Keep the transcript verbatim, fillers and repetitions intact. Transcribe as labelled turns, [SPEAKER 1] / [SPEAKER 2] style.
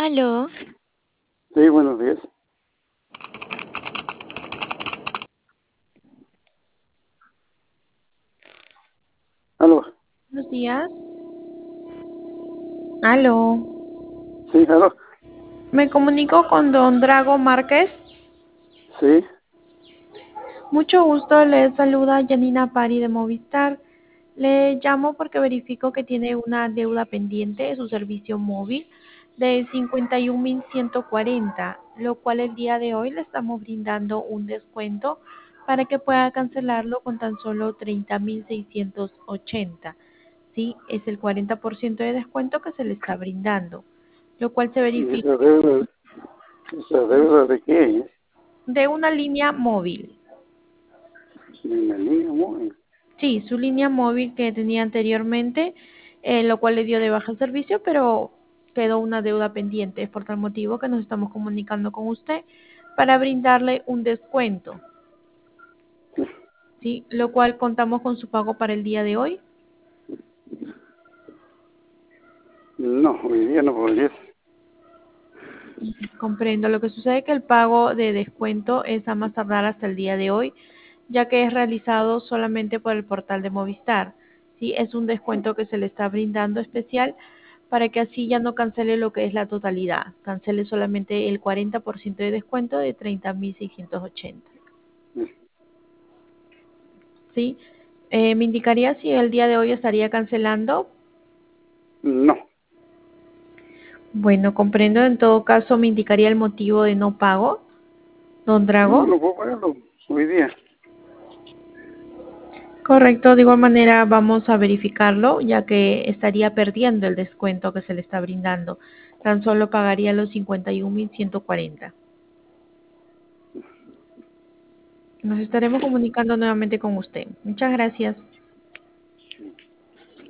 [SPEAKER 1] Aló,
[SPEAKER 2] Sí, buenos días. Aló.
[SPEAKER 3] Buenos días. Aló.
[SPEAKER 2] Sí, aló.
[SPEAKER 3] Me comunico con don Drago Márquez.
[SPEAKER 2] Sí.
[SPEAKER 3] Mucho gusto, le saluda Janina Pari de Movistar. Le llamo porque verifico que tiene una deuda pendiente de su servicio móvil de cincuenta y un mil ciento cuarenta, lo cual el día de hoy le estamos brindando un descuento para que pueda cancelarlo con tan solo treinta mil seiscientos ochenta. Sí, es el cuarenta por ciento de descuento que se le está brindando, lo cual se
[SPEAKER 2] ¿Y
[SPEAKER 3] verifica
[SPEAKER 2] esa deuda, esa deuda de qué es?
[SPEAKER 3] de una línea móvil.
[SPEAKER 2] De la línea móvil.
[SPEAKER 3] Sí, su línea móvil que tenía anteriormente, eh, lo cual le dio de baja el servicio, pero quedó una deuda pendiente. Es por tal motivo que nos estamos comunicando con usted para brindarle un descuento, ¿sí? Lo cual contamos con su pago para el día de hoy.
[SPEAKER 2] No, hoy día no podría ser.
[SPEAKER 3] Comprendo. Lo que sucede es que el pago de descuento es a más tardar hasta el día de hoy, ya que es realizado solamente por el portal de Movistar. Sí, es un descuento que se le está brindando especial para que así ya no cancele lo que es la totalidad, cancele solamente el cuarenta por ciento de descuento de treinta mil seiscientos ochenta. ¿Sí? Eh, ¿me indicaría si el día de hoy estaría cancelando?
[SPEAKER 2] No.
[SPEAKER 3] Bueno, comprendo. En todo caso, ¿me indicaría el motivo de no pago, don
[SPEAKER 2] No,
[SPEAKER 3] Drago?
[SPEAKER 2] no puedo pagarlo hoy día.
[SPEAKER 3] Correcto, de igual manera vamos a verificarlo, ya que estaría perdiendo el descuento que se le está brindando. Tan solo pagaría los cincuenta y un mil ciento cuarenta. Nos estaremos comunicando nuevamente con usted. Muchas gracias.